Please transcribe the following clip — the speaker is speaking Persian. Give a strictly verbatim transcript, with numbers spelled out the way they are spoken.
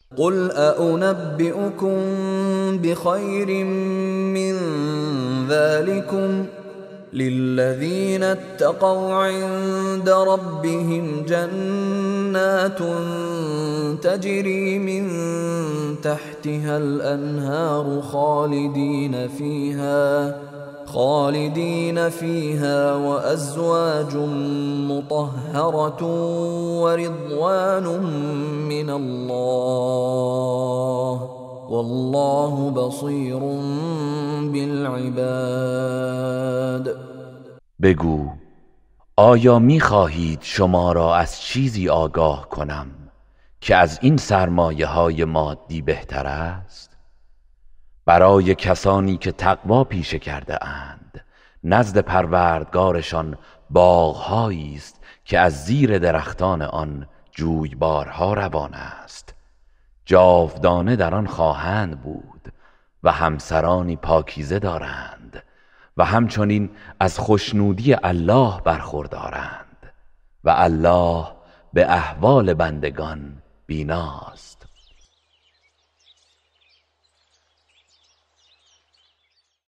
قل أأنبئكم بخير من ذلكم للذين اتقوا عند ربهم جنات تجري من تحتها الأنهار خالدين فيها خالدين فيها وأزواج مطهرة ورضوان من الله والله بصير بالعباد. بگو آیا می خواهید شما را از چیزی آگاه کنم که از این سرمایه های مادی بهتر است؟ برای کسانی که تقوا پیشه کرده اند نزد پروردگارشان باغ‌هایی است که از زیر درختان آن جویبارها روان است، جاودانه در آن خواهند بود و همسرانی پاکیزه دارند و همچنین از خوشنودی الله برخوردارند و الله به احوال بندگان بیناست.